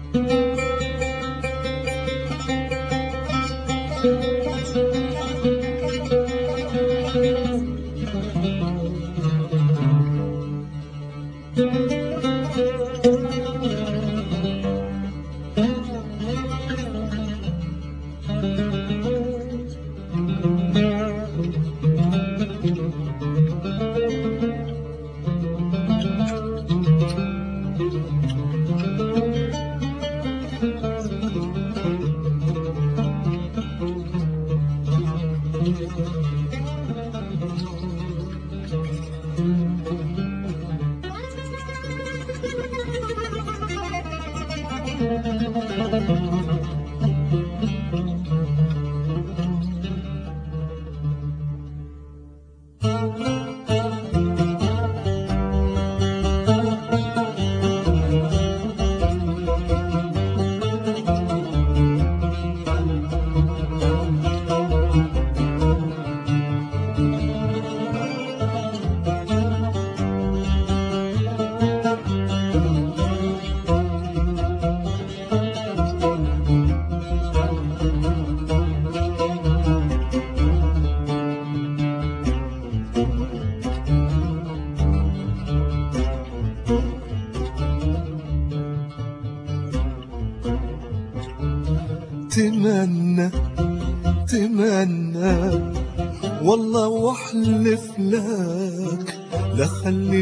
تمنى والله واحلف لك لخلي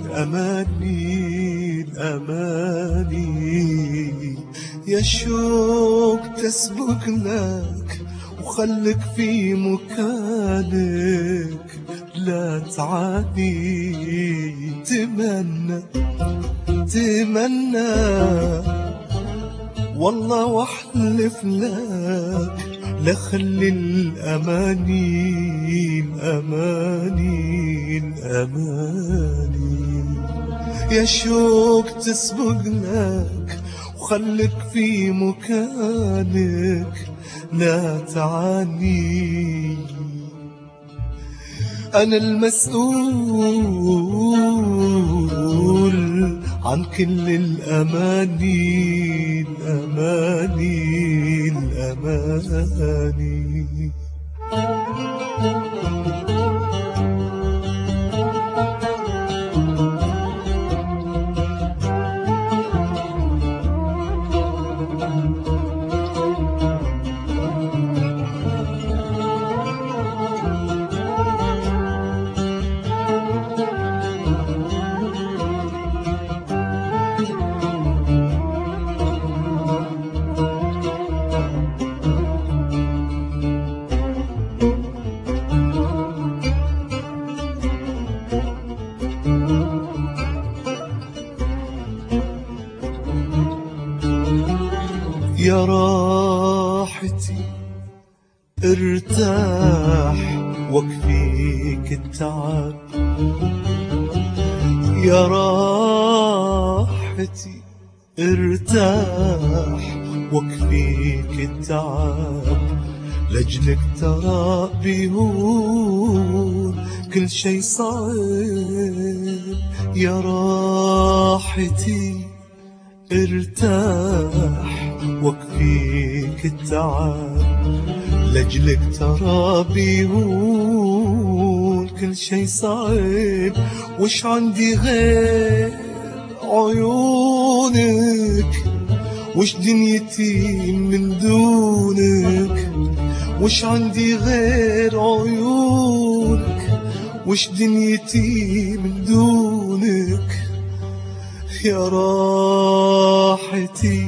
الأماني يا شوق تسبق لك وخلك في مكانك لا تعاني. تمنى والله واحلف لك لخلي الأماني يا شوق تسبق لك وخلك في مكانك لا تعاني. أنا المسؤول عن كل الأماني. يا راحتي ارتاح وكفيك التعب. يا راحتي ارتاح وكفيك التعب. لجلك ترى بيهون كل شي صعب. يا راحتي ارتاح وكفيك التعب. لجلك ترى بيهون كل شي صعب. وش عندي غير عيونك؟ وش دنيتي من دونك؟ وش عندي غير عيونك؟ وش دنيتي من دونك؟ يا راحتي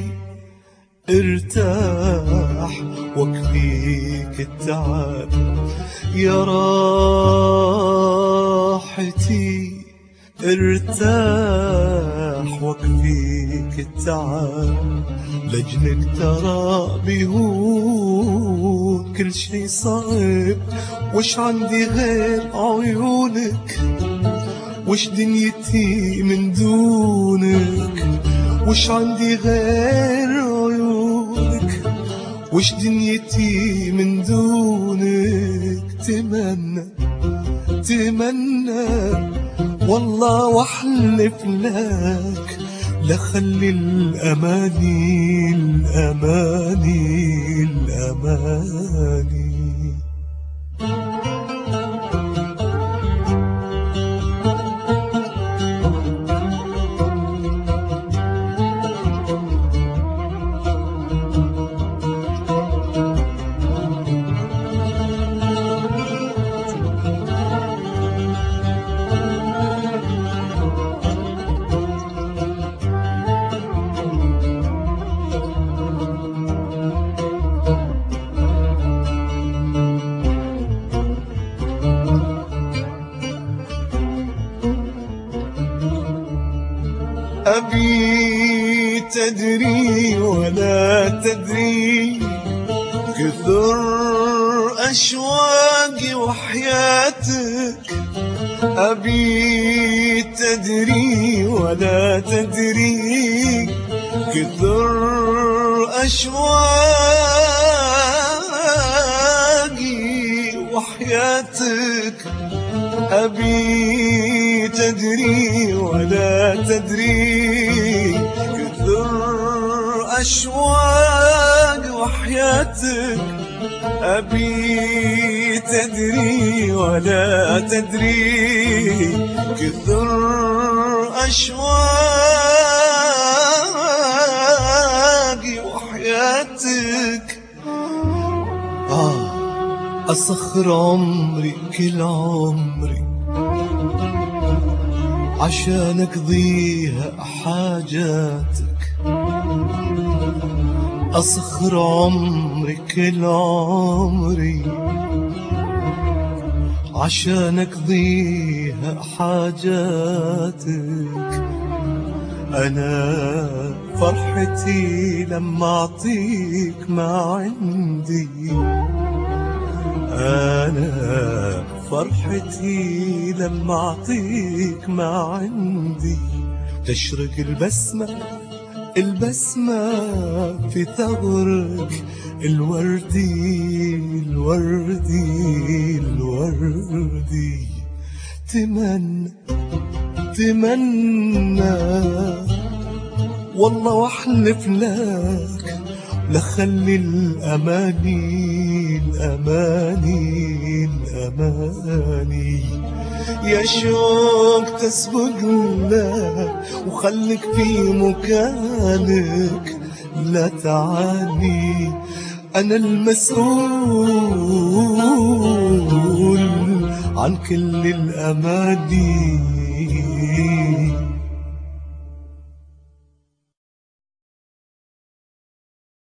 ارتاح وكفيك التعب. يا راحتي ارتاح وكفيك التعب. لجلك ترى بيهون كل شي صعب. وش عندي غير عيونك؟ وش دنيتي من دونك؟ وش عندي غير عيونك؟ وش دنيتي من دونك؟ تمنى والله واحلف لك لخلي الأماني الأماني الأماني. أبي تدري ولا تدري كثر أشواقي وحياتك. أبي تدري ولا تدري كثر أشواقي وحياتك. أبي تدري ولا تدري كثر أشواقي وحياتك. أبي تدري ولا تدري كثر أشواقي وحياتك. أسخر عمري كل عمري عشان أقضيها حاجاتك. أسخر عمري كل عمري عشان أقضيها حاجاتك. أنا فرحتي لما أعطيك ما عندي. أنا فرحتي لما أعطيك ما عندي. تشرق البسمة البسمة في ثغرك الوردي الوردي الوردي. تمنى تمنى والله واحلف لك لخلي الأماني الأماني الأماني. يا شوق تسبق لك وخليك في مكانك لا تعاني. أنا المسؤول عن كل الأماني.